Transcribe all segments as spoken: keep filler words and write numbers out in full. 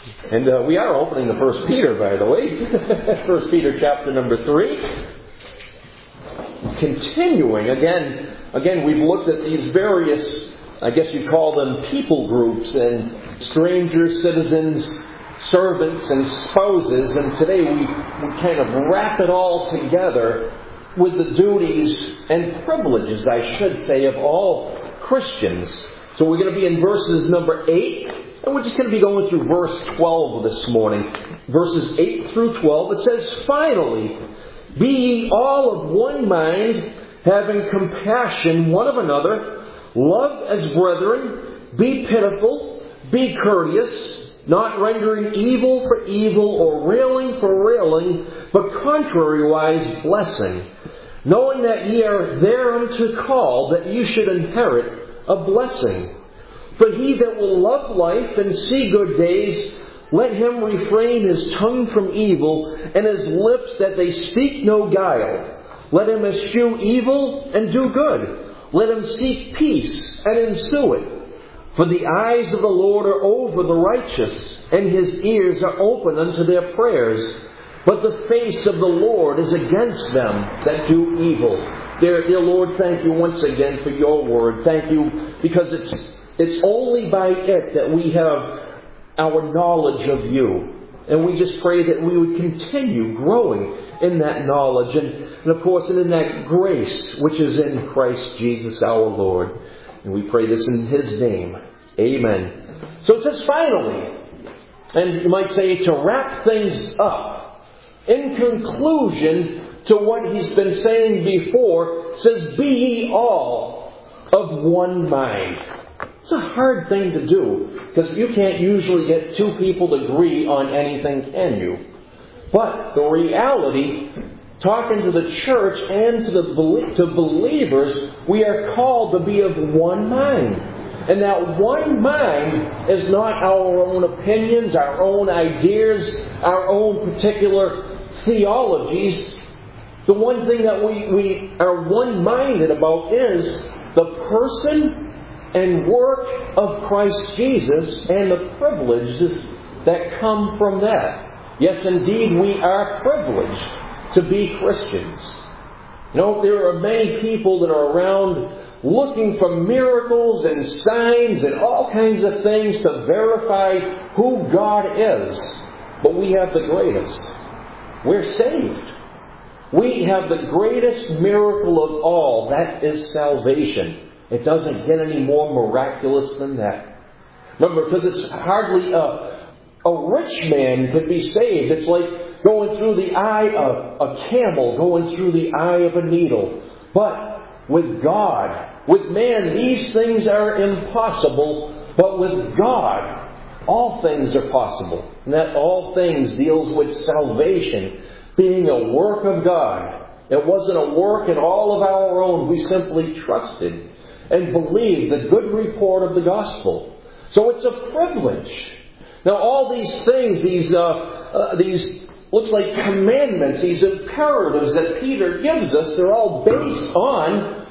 And uh, we are opening the First Peter, by the way. First Peter chapter number three. Continuing, again, again, we've looked at these various, I guess you'd call them people groups, and strangers, citizens, servants, and spouses. And today we, we kind of wrap it all together with the duties and privileges, I should say, of all Christians. So we're going to be in verses number eight. And we're just going to be going through verse twelve this morning. Verses eight through twelve. It says, "Finally, be ye all of one mind, having compassion one of another, love as brethren, be pitiful, be courteous, not rendering evil for evil or railing for railing, but contrariwise blessing, knowing that ye are thereunto called, that ye should inherit a blessing. For he that will love life and see good days, let him refrain his tongue from evil, and his lips that they speak no guile. Let him eschew evil and do good. Let him seek peace and ensue it. For the eyes of the Lord are over the righteous, and his ears are open unto their prayers. But the face of the Lord is against them that do evil." Dear, dear Lord, thank you once again for your word. Thank you because it's It's only by it that we have our knowledge of you. And we just pray that we would continue growing in that knowledge and, and of course, in that grace which is in Christ Jesus our Lord. And we pray this in His name. Amen. So it says, finally, and you might say to wrap things up, in conclusion to what he's been saying before, it says, "Be ye all of one mind." It's a hard thing to do, because you can't usually get two people to agree on anything, can you? But the reality, talking to the church and to the to believers, we are called to be of one mind. And that one mind is not our own opinions, our own ideas, our own particular theologies. The one thing that we, we are one-minded about is the person and work of Christ Jesus and the privileges that come from that. Yes, indeed, we are privileged to be Christians. You know, there are many people that are around looking for miracles and signs and all kinds of things to verify who God is. But we have the greatest. We're saved. We have the greatest miracle of all. That is salvation. It doesn't get any more miraculous than that. Remember, because it's hardly a, a rich man could be saved. It's like going through the eye of a camel, going through the eye of a needle. But with God, with man, these things are impossible. But with God, all things are possible. And that all things deals with salvation being a work of God. It wasn't a work in all of our own. We simply trusted and believe the good report of the gospel. So it's a privilege. Now all these things, these, uh, uh, these looks like commandments, these imperatives that Peter gives us, they're all based on,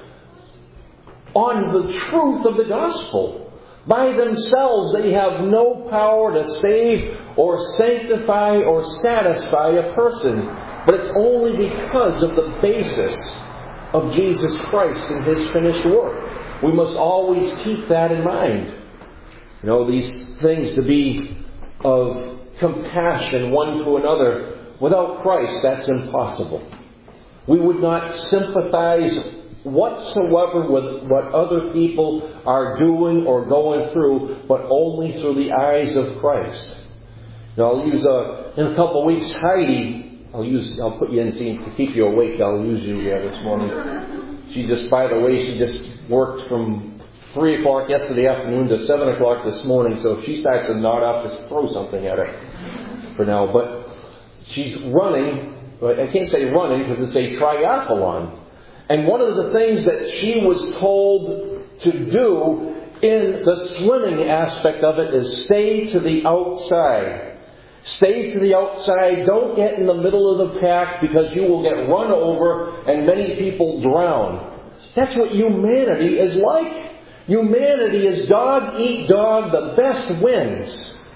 on the truth of the gospel. By themselves, they have no power to save or sanctify or satisfy a person. But it's only because of the basis of Jesus Christ and His finished work. We must always keep that in mind. You know, these things to be of compassion one to another. Without Christ, that's impossible. We would not sympathize whatsoever with what other people are doing or going through, but only through the eyes of Christ. Now, I'll use a, in a couple of weeks, Heidi, I'll use, I'll put you in scene to keep you awake. I'll use you here this morning. She just, by the way, she just worked from three o'clock yesterday afternoon to seven o'clock this morning. So if she starts to nod off, just throw something at her for now. But she's running, I can't say running because it's a triathlon. And one of the things that she was told to do in the swimming aspect of it is stay to the outside. Stay to the outside. Don't get in the middle of the pack because you will get run over and many people drown. That's what humanity is like. Humanity is dog eat dog. The best wins.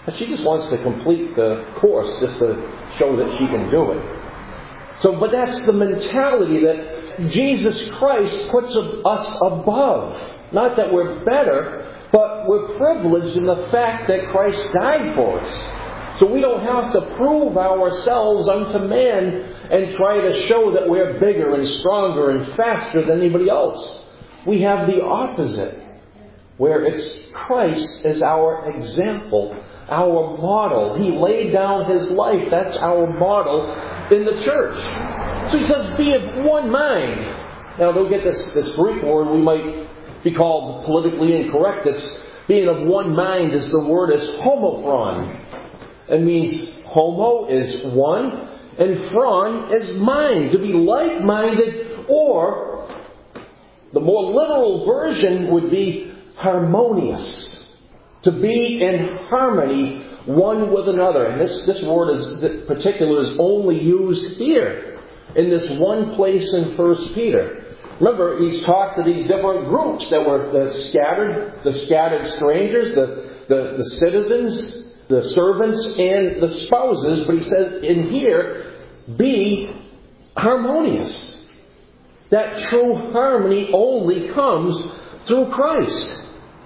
She just wants to complete the course just to show that she can do it. So, but that's the mentality that Jesus Christ puts us above. Not that we're better, but we're privileged in the fact that Christ died for us. So we don't have to prove ourselves unto man and try to show that we're bigger and stronger and faster than anybody else. We have the opposite, where it's Christ as our example, our model. He laid down His life. That's our model in the church. So He says, be of one mind. Now, don't get this, this Greek word we might be called politically incorrect. It's being of one mind is the word is homophron. It means homo is one, and phron is mind, to be like-minded, or the more literal version would be harmonious, to be in harmony one with another. And this, this word is particular is only used here in this one place in First Peter. Remember, he's talked to these different groups that were the scattered, the scattered strangers, the, the, the citizens, the servants, and the spouses. But he says in here, be harmonious. That true harmony only comes through Christ.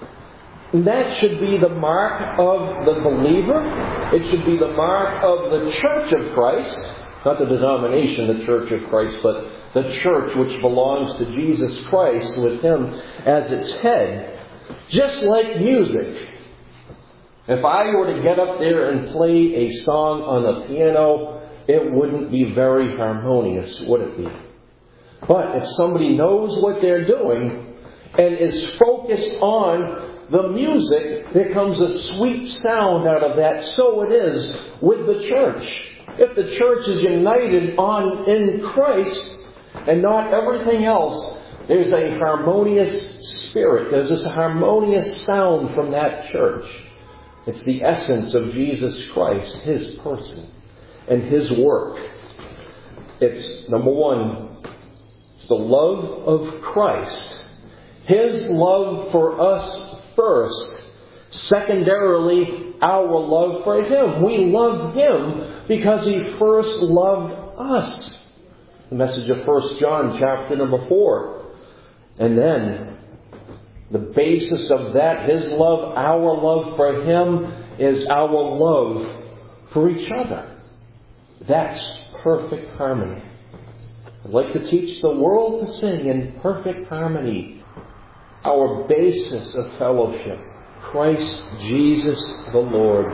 And that should be the mark of the believer. It should be the mark of the Church of Christ. Not the denomination, the Church of Christ, but the church which belongs to Jesus Christ with Him as its head. Just like music. If I were to get up there and play a song on the piano, it wouldn't be very harmonious, would it be? But if somebody knows what they're doing and is focused on the music, there comes a sweet sound out of that. So it is with the church. If the church is united on in Christ and not everything else, there's a harmonious spirit. There's this harmonious sound from that church. It's the essence of Jesus Christ, His person, and His work. It's, number one, it's the love of Christ. His love for us first. Secondarily, our love for Him. We love Him because He first loved us. The message of First John chapter number four. And then, the basis of that, His love, our love for Him, is our love for each other. That's perfect harmony. I'd like to teach the world to sing in perfect harmony. Our basis of fellowship, Christ Jesus the Lord.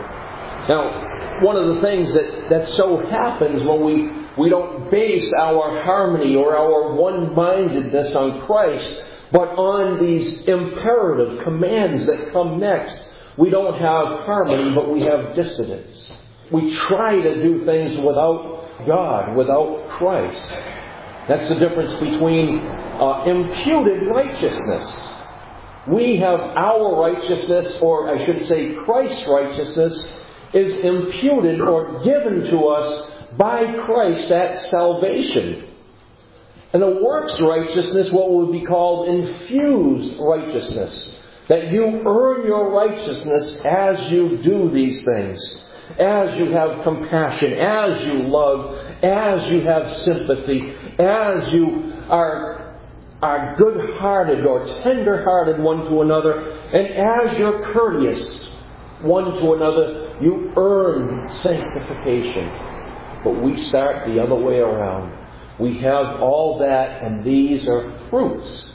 Now, one of the things that, that so happens when we, we don't base our harmony or our one-mindedness on Christ, but on these imperative commands that come next, we don't have harmony, but we have dissonance. We try to do things without God, without Christ. That's the difference between uh, imputed righteousness. We have our righteousness, or I should say Christ's righteousness, is imputed or given to us by Christ at salvation. And the works righteousness, what would be called infused righteousness. That you earn your righteousness as you do these things. As you have compassion, as you love, as you have sympathy, as you are, are good-hearted or tender-hearted one to another, and as you're courteous one to another, you earn sanctification. But we start the other way around. We have all that, and these are fruits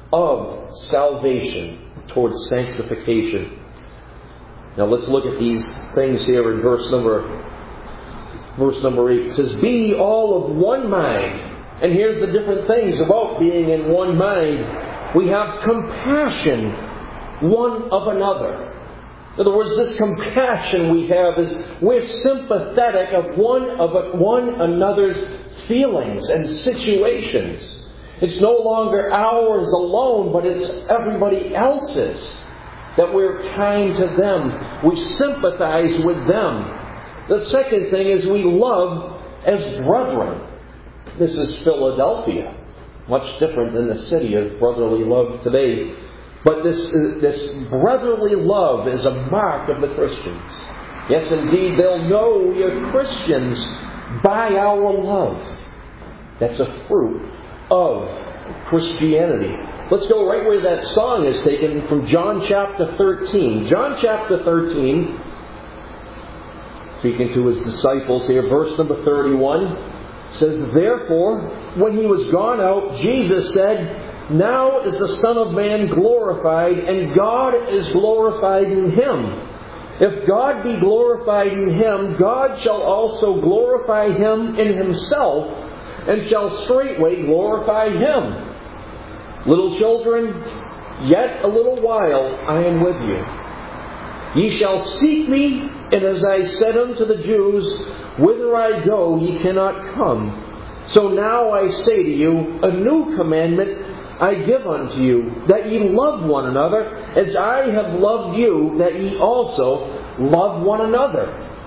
of salvation towards sanctification. Now let's look at these things here in verse number verse number eight. It says, be ye all of one mind. And here's the different things about being in one mind. We have compassion one of another. In other words, this compassion we have is we're sympathetic of one of one another's feelings and situations. It's no longer ours alone, but it's everybody else's. That we're kind to them. We sympathize with them. The second thing is we love as brethren. This is Philadelphia. Much different than the city of brotherly love today. But this, this brotherly love is a mark of the Christians. Yes, indeed, they'll know we are Christians by our love. That's a fruit of Christianity. Let's go right where that song is taken, from John chapter thirteen. John chapter thirteen, speaking to His disciples here, verse number thirty-one, says, "Therefore, when He was gone out, Jesus said, Now is the Son of Man glorified, and God is glorified in Him. If God be glorified in Him, God shall also glorify Him in Himself, and shall straightway glorify Him. Little children, yet a little while I am with you. Ye shall seek me, and as I said unto the Jews, Whither I go, ye cannot come. So now I say to you, a new commandment I give unto you, that ye love one another, as I have loved you, that ye also love one another.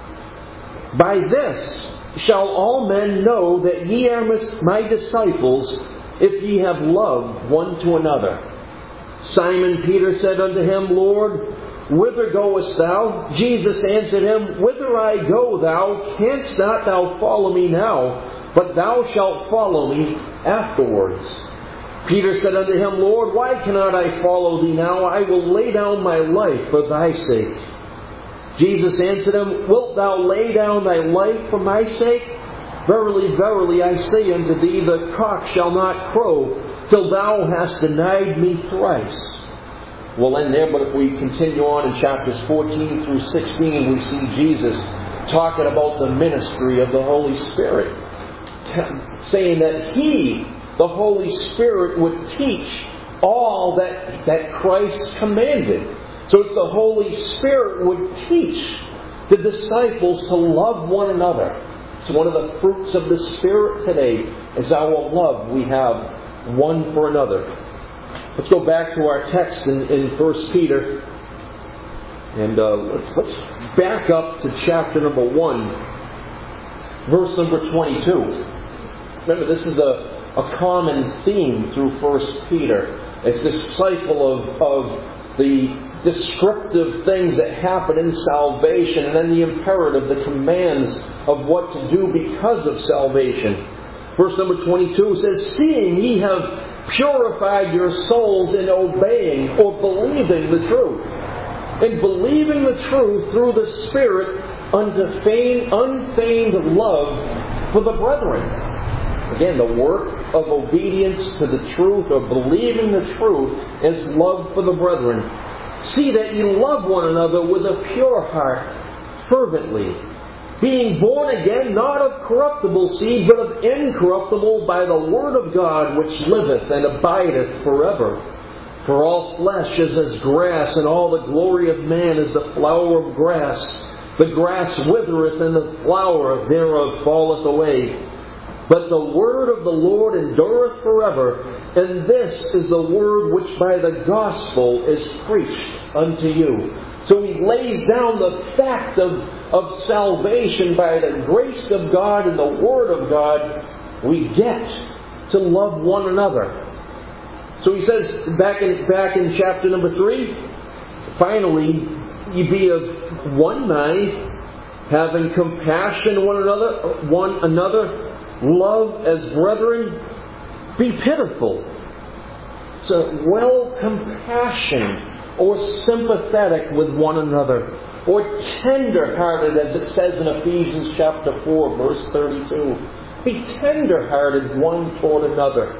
By this shall all men know that ye are my disciples, if ye have love one to another. Simon Peter said unto Him, Lord, whither goest thou? Jesus answered him, Whither I go, thou canst not thou follow me now, but thou shalt follow me afterwards. Peter said unto Him, Lord, why cannot I follow thee now? I will lay down my life for thy sake. Jesus answered him, Wilt thou lay down thy life for my sake? Verily, verily, I say unto thee, the cock shall not crow till thou hast denied me thrice. We'll end there, but if we continue on in chapters fourteen through sixteen, we see Jesus talking about the ministry of the Holy Spirit, saying that He, the Holy Spirit, would teach all that, that Christ commanded. So it's the Holy Spirit would teach the disciples to love one another. It's one of the fruits of the Spirit today, is our love we have one for another. Let's go back to our text in, in First Peter. And uh, let's, let's back up to chapter number one, verse number twenty-two. Remember, this is a, a common theme through First Peter. It's this cycle of, of the descriptive things that happen in salvation, and then the imperative, the commands of what to do because of salvation. Verse number twenty-two says, Seeing ye have purified your souls in obeying or believing the truth, in believing the truth through the Spirit unto feigned, unfeigned love for the brethren. Again, the work of obedience to the truth or believing the truth is love for the brethren. See that you love one another with a pure heart, fervently, being born again, not of corruptible seed, but of incorruptible, by the word of God, which liveth and abideth forever. For all flesh is as grass, and all the glory of man is the flower of grass. The grass withereth, and the flower thereof falleth away. But the word of the Lord endureth forever. And this is the word which by the gospel is preached unto you. So he lays down the fact of, of salvation by the grace of God and the word of God. We get to love one another. So he says back in, back in chapter number three, finally, ye be of one mind, having compassion one another, one another, love as brethren, be pitiful. So, well compassion or sympathetic with one another, or tender-hearted, as it says in Ephesians chapter four, verse thirty-two. Be tender-hearted one toward another.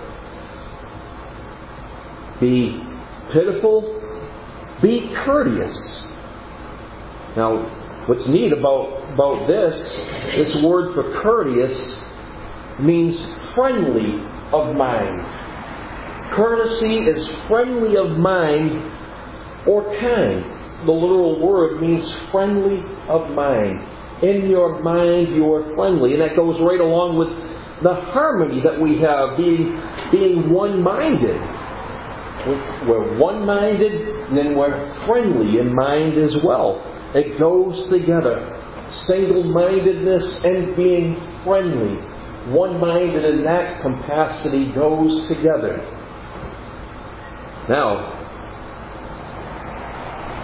Be pitiful. Be courteous. Now, what's neat about, about this, this word for courteous means friendly of mind. Courtesy is friendly of mind or kind. The literal word means friendly of mind. In your mind you are friendly. And that goes right along with the harmony that we have, being, being one-minded. We're one-minded, and then we're friendly in mind as well. It goes together. Single-mindedness and being friendly. One-minded in that capacity goes together. Now,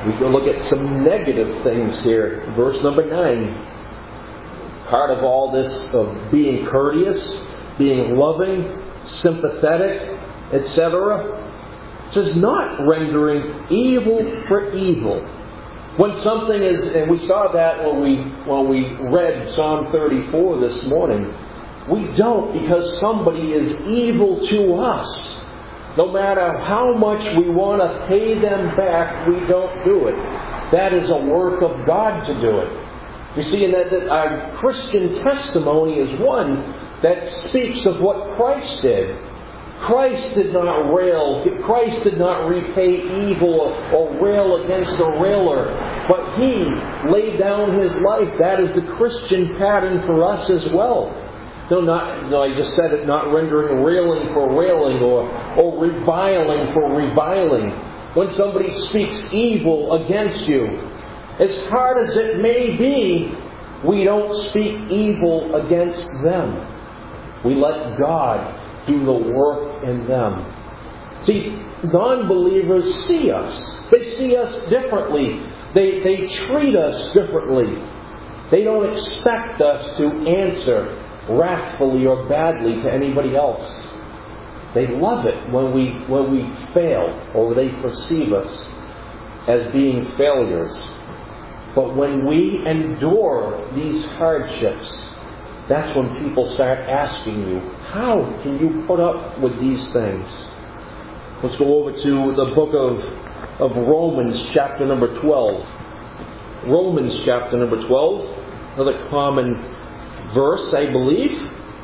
We can look at some negative things here. Verse number nine. Part of all this of being courteous, being loving, sympathetic, et cetera. It says not rendering evil for evil. When something is, and we saw that when we when we read Psalm thirty-four this morning, we don't because somebody is evil to us. No matter how much we want to pay them back, we don't do it. That is a work of God to do it. You see, in that, that our Christian testimony is one that speaks of what Christ did. Christ did not rail, Christ did not repay evil or, or rail against a railer, but He laid down His life. That is the Christian pattern for us as well. No, not, no, I just said it, not rendering railing for railing or, or reviling for reviling. When somebody speaks evil against you, as hard as it may be, we don't speak evil against them. We let God do the work in them. See, non-believers see us. They see us differently. They, they treat us differently. They don't expect us to answer wrathfully or badly to anybody else. They love it when we when we fail or they perceive us as being failures. But when we endure these hardships, that's when people start asking you, how can you put up with these things? Let's go over to the book of, of Romans, chapter number twelve. Romans, chapter number twelve, another common verse, I believe.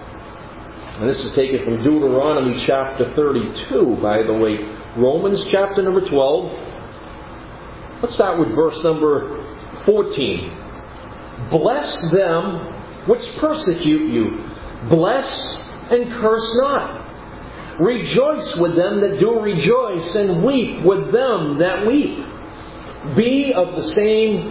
And this is taken from Deuteronomy chapter thirty-two, by the way. Romans chapter number twelve. Let's start with verse number fourteen. Bless them which persecute you. Bless and curse not. Rejoice with them that do rejoice, and weep with them that weep. Be of the same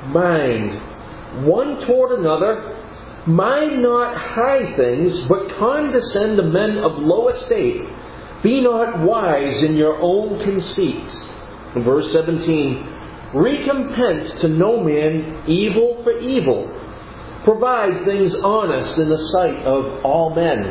mind, one toward another. Mind not high things, but condescend to men of low estate. Be not wise in your own conceits. In verse seventeen, recompense to no man evil for evil. Provide things honest in the sight of all men.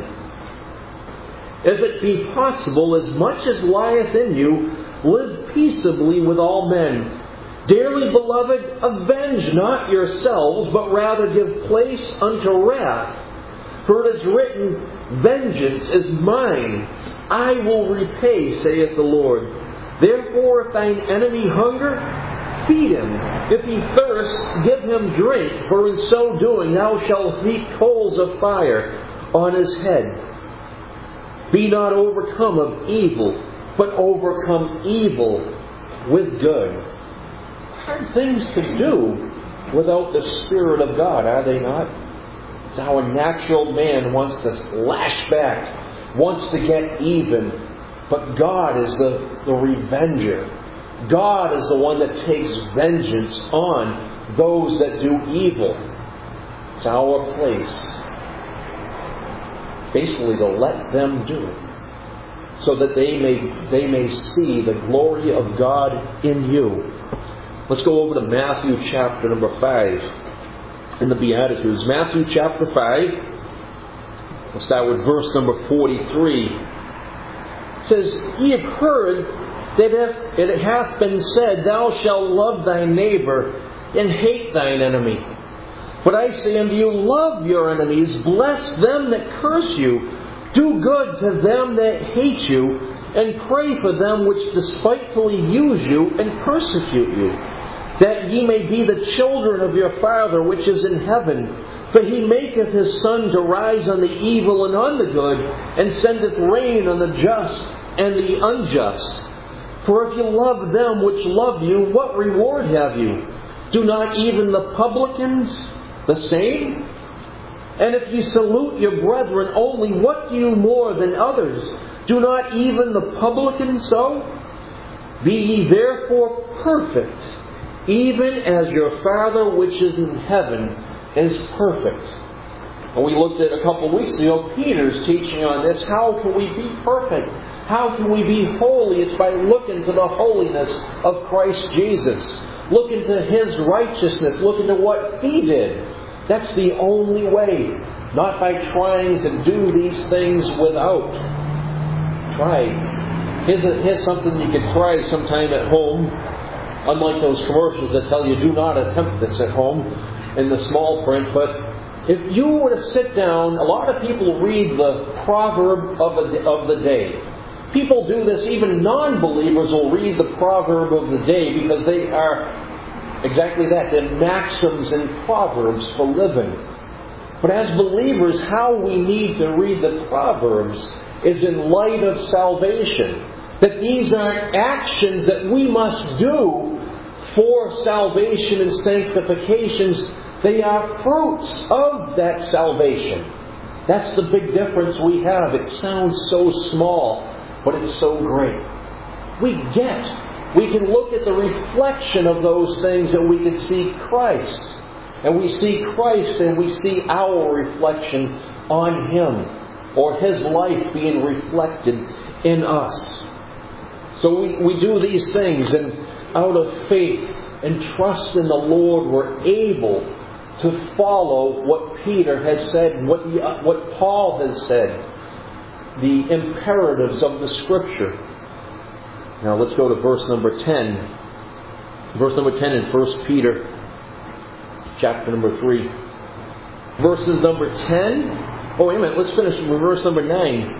If it be possible, as much as lieth in you, live peaceably with all men. Dearly beloved, avenge not yourselves, but rather give place unto wrath. For it is written, vengeance is mine, I will repay, saith the Lord. Therefore, if thine enemy hunger, feed him. If he thirst, give him drink, for in so doing thou shalt heap coals of fire on his head. Be not overcome of evil, but overcome evil with good. Hard things to do without the Spirit of God, are they not? It's how a natural man wants to lash back, wants to get even. But God is the, the revenger. God is the one that takes vengeance on those that do evil. It's our place, basically, to let them do it, so that they may they may see the glory of God in you. Let's go over to Matthew chapter number five in the Beatitudes. Matthew chapter five. We'll start with verse number forty-three. It says, Ye have heard that if it hath been said, Thou shalt love thy neighbor and hate thine enemy. But I say unto you, love your enemies, bless them that curse you, do good to them that hate you, and pray for them which despitefully use you and persecute you, that ye may be the children of your Father which is in heaven. For he maketh his sun to rise on the evil and on the good, and sendeth rain on the just and the unjust. For if you love them which love you, what reward have you? Do not even the publicans the same? And if you salute your brethren only, what do you more than others? Do not even the publicans so? Be ye therefore perfect, even as your Father which is in heaven is perfect. And we looked at a couple of weeks ago Peter's teaching on this. How can we be perfect? How can we be holy? It's by looking to the holiness of Christ Jesus. Looking to His righteousness. Looking to what He did. That's the only way. Not by trying to do these things without. Try. Here's, a, here's something you can try sometime at home. Unlike those commercials that tell you do not attempt this at home in the small print. But if you were to sit down, a lot of people read the proverb of, a, of the day. People do this, even non-believers will read the proverb of the day because they are exactly that. They're maxims and proverbs for living. But as believers, how we need to read the proverbs is in light of salvation. That these are actions that we must do for salvation and sanctifications. They are fruits of that salvation. That's the big difference we have. It sounds so small, but it's so great. We get, we can look at the reflection of those things and we can see Christ. And we see Christ and we see our reflection on Him, or His life being reflected in us. So we, we do these things, and out of faith and trust in the Lord, we're able to follow what Peter has said, what, the, what Paul has said, the imperatives of the Scripture. Now let's go to verse number ten. Verse number ten in First Peter, chapter number three. Verses number ten. Oh, wait a minute. Let's finish with verse number nine.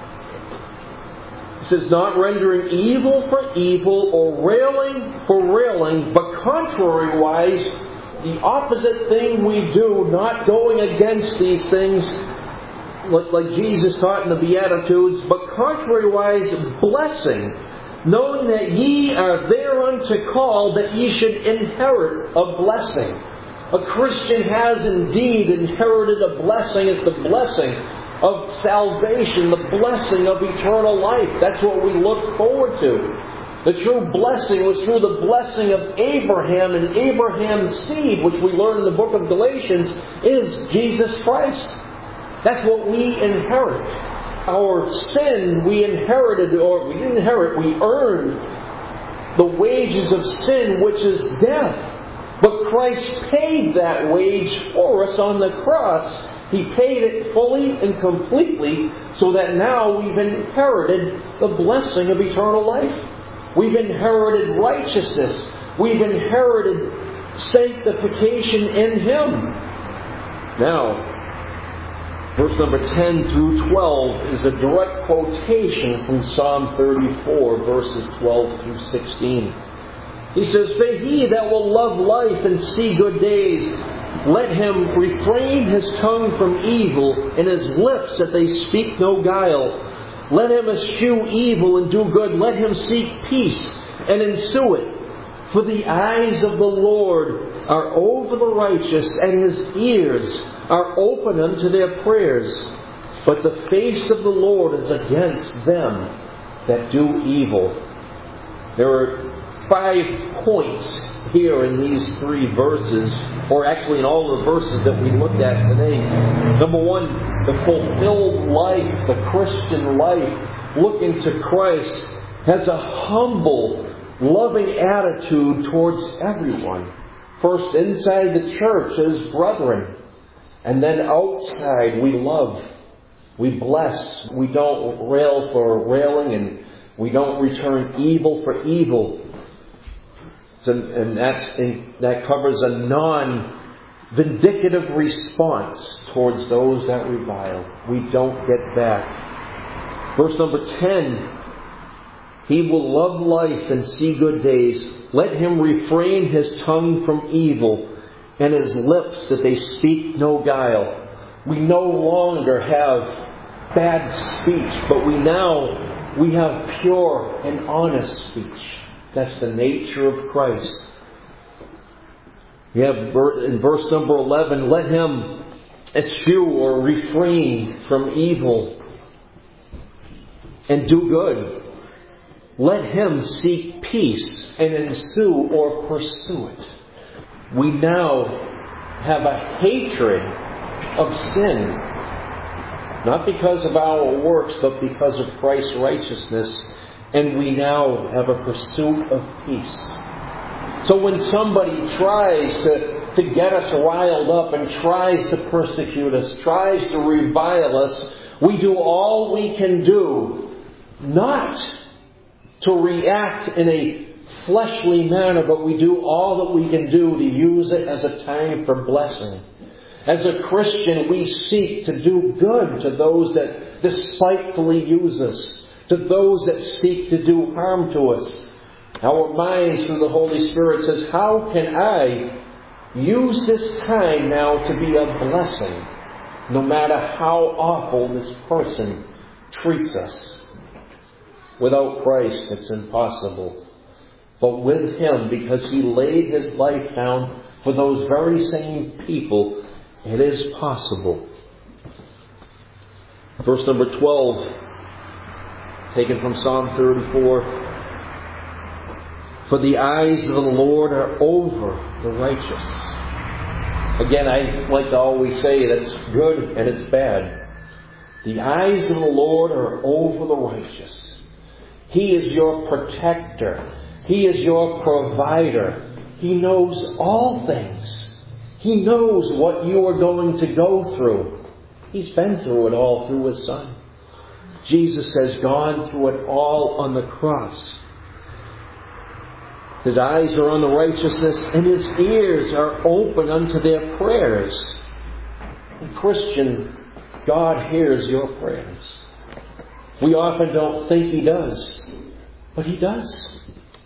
It says, not rendering evil for evil or railing for railing, but contrariwise, the opposite thing we do, not going against these things, like, like Jesus taught in the Beatitudes, but contrariwise, blessing, knowing that ye are thereunto called, that ye should inherit a blessing. A Christian has indeed inherited a blessing. It's the blessing of salvation, the blessing of eternal life. That's what we look forward to. The true blessing was through the blessing of Abraham, and Abraham's seed, which we learn in the book of Galatians, is Jesus Christ. That's what we inherit. Our sin we inherited, or we didn't inherit, we earned the wages of sin, which is death. But Christ paid that wage for us on the cross. He paid it fully and completely, so that now we've inherited the blessing of eternal life. We've inherited righteousness. We've inherited sanctification in Him. Now, verse number ten through twelve is a direct quotation from Psalm thirty-four, verses twelve through sixteen. He says, but he that will love life and see good days, let him refrain his tongue from evil, and his lips that they speak no guile. Let him eschew evil and do good. Let him seek peace and ensue it. For the eyes of the Lord are over the righteous, and His ears are open unto their prayers. But the face of the Lord is against them that do evil. There are five points here in these three verses, or actually in all the verses that we looked at today. Number one, the fulfilled life, the Christian life, looking to Christ, has a humble, loving attitude towards everyone. First inside the church as brethren, and then outside we love, we bless, we don't rail for railing, and we don't return evil for evil. And that's, that covers a non-vindicative response towards those that revile. We don't get back. Verse number ten. He will love life and see good days. Let him refrain his tongue from evil, and his lips that they speak no guile. We no longer have bad speech, but we now we have pure and honest speech. That's the nature of Christ. We have in verse number eleven, let him eschew or refrain from evil and do good. Let him seek peace and ensue or pursue it. We now have a hatred of sin. Not because of our works, but because of Christ's righteousness. And we now have a pursuit of peace. So when somebody tries to, to get us riled up and tries to persecute us, tries to revile us, we do all we can do not to react in a fleshly manner, but we do all that we can do to use it as a time for blessing. As a Christian, we seek to do good to those that despitefully use us, to those that seek to do harm to us. Our minds, through the Holy Spirit, says, how can I use this time now to be a blessing, no matter how awful this person treats us? Without Christ, it's impossible. But with Him, because He laid His life down for those very same people, it is possible. Verse number twelve, taken from Psalm thirty-four. For the eyes of the Lord are over the righteous. Again, I like to always say that's good and it's bad. The eyes of the Lord are over the righteous. He is your protector. He is your provider. He knows all things. He knows what you are going to go through. He's been through it all through His Son. Jesus has gone through it all on the cross. His eyes are on the righteousness, and His ears are open unto their prayers. And Christian, God hears your prayers. We often don't think He does, but He does.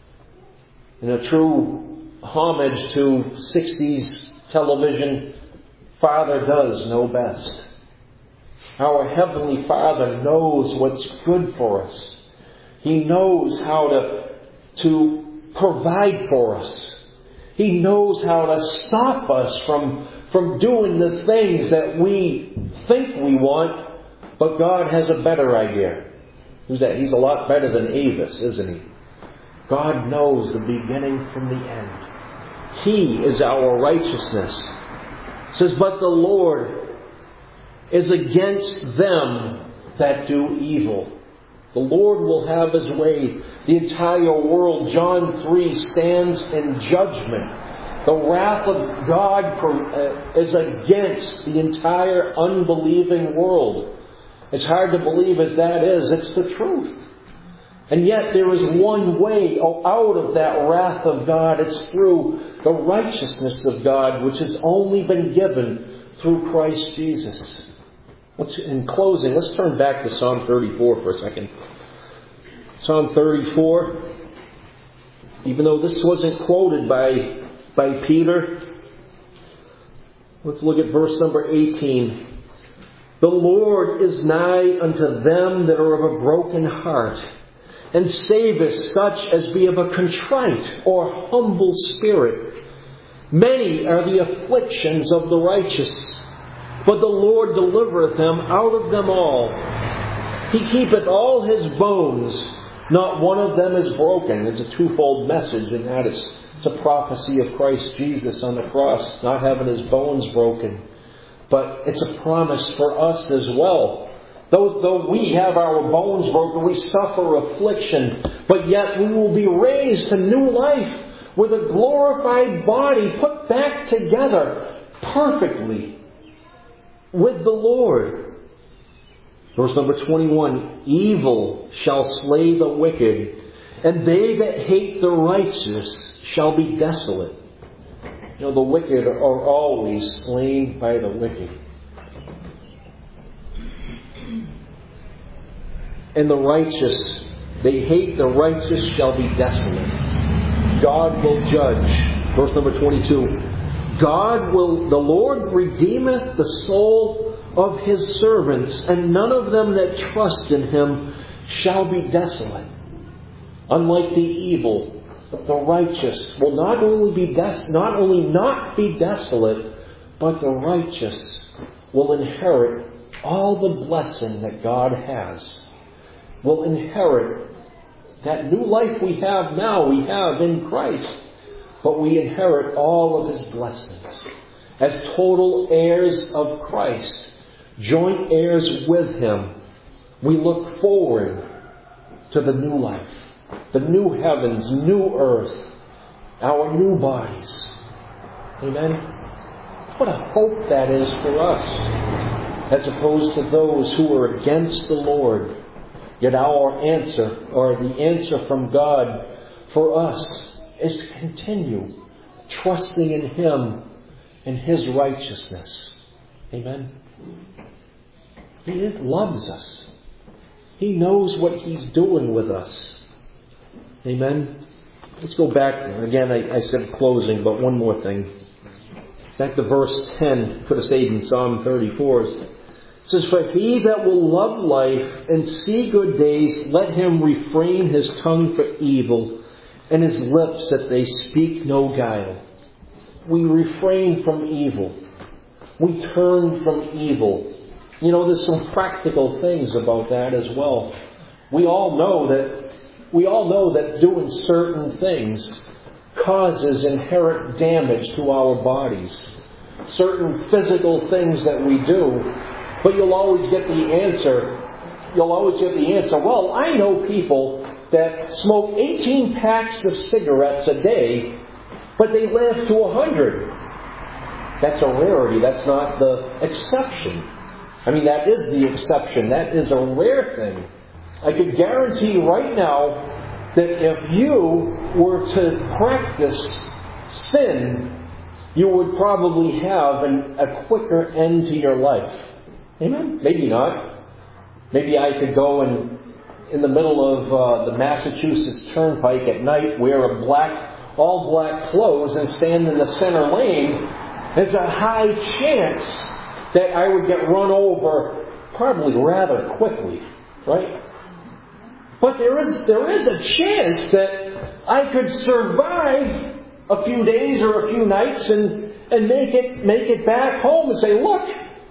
In a true homage to sixties television, Father does know best. Our Heavenly Father knows what's good for us. He knows how to, to provide for us. He knows how to stop us from, from doing the things that we think we want, but God has a better idea. Who's that? He's a lot better than Avis, isn't He? God knows the beginning from the end. He is our righteousness. It says, but the Lord is against them that do evil. The Lord will have His way. The entire world, John three, stands in judgment. The wrath of God is against the entire unbelieving world. As hard to believe as that is, it's the truth. And yet there is one way out of that wrath of God. It's through the righteousness of God, which has only been given through Christ Jesus. Let's, in closing, let's turn back to Psalm thirty-four for a second. Psalm thirty-four, even though this wasn't quoted by, by Peter, let's look at verse number eighteen. The Lord is nigh unto them that are of a broken heart, and saveth such as be of a contrite or humble spirit. Many are the afflictions of the righteous, but the Lord delivereth them out of them all. He keepeth all his bones, not one of them is broken. There's a twofold message in that. It's, it's a prophecy of Christ Jesus on the cross, not having His bones broken. But it's a promise for us as well. Though, though we have our bones broken, we suffer affliction, but yet we will be raised to new life with a glorified body put back together perfectly with the Lord. Verse number twenty-one, evil shall slay the wicked, and they that hate the righteous shall be desolate. You know, the wicked are always slain by the wicked. And the righteous, they hate the righteous shall be desolate. God will judge. Verse number twenty-two. God will, the Lord redeemeth the soul of His servants, and none of them that trust in Him shall be desolate. Unlike the evil, the righteous will not only be des- not only not be desolate, but the righteous will inherit all the blessing that God has. Will inherit that new life we have now, we have in Christ. But we inherit all of His blessings. As total heirs of Christ, joint heirs with Him. We look forward to the new life, the new heavens, new earth, our new bodies. Amen? What a hope that is for us, as opposed to those who are against the Lord. Yet our answer, or the answer from God for us, is to continue trusting in Him and His righteousness. Amen? He loves us. He knows what He's doing with us. Amen? Let's go back there. Again, I, I said closing, but one more thing. Back to verse ten. Could have stayed in Psalm thirty-four. It says, "For he that will love life and see good days, let him refrain his tongue from evil, and his lips that they speak no guile." We refrain from evil. We turn from evil. You know, there's some practical things about that as well. We all know that we all know that doing certain things causes inherent damage to our bodies. Certain physical things that we do, but you'll always get the answer. You'll always get the answer. Well, I know people that smoke eighteen packs of cigarettes a day, but they live to a hundred. That's a rarity. That's not the exception. I mean, that is the exception. That is a rare thing. I could guarantee right now that if you were to practice sin, you would probably have an, a quicker end to your life. Amen? Maybe not. Maybe I could go and, in the middle of uh, the Massachusetts Turnpike at night, wear a black, all black clothes and stand in the center lane. There's a high chance that I would get run over probably rather quickly, right? But there is there is a chance that I could survive a few days or a few nights and, and make it make it back home and say, look,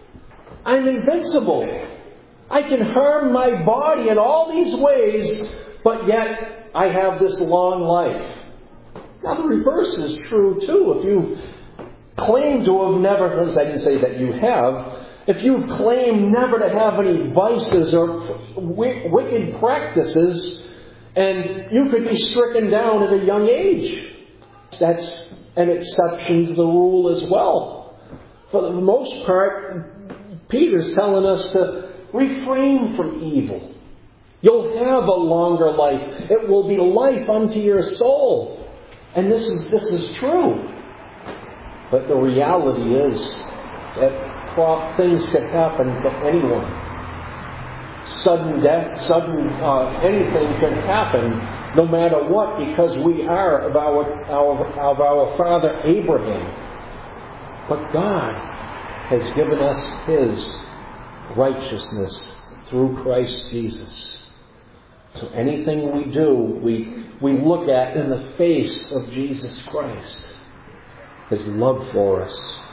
I'm invincible. I can harm my body in all these ways, but yet I have this long life. Now the reverse is true too. If you claim to have never, I didn't say that you have, if you claim never to have any vices or wicked practices, and you could be stricken down at a young age, that's an exception to the rule as well. For the most part, Peter's telling us to refrain from evil. You'll have a longer life. It will be life unto your soul. And this is this is true. But the reality is that things could happen to anyone. Sudden death, sudden uh, anything could happen, no matter what, because we are of our, our of our father Abraham. But God has given us His righteousness through Christ Jesus. So anything we do, we we look at in the face of Jesus Christ, His love for us.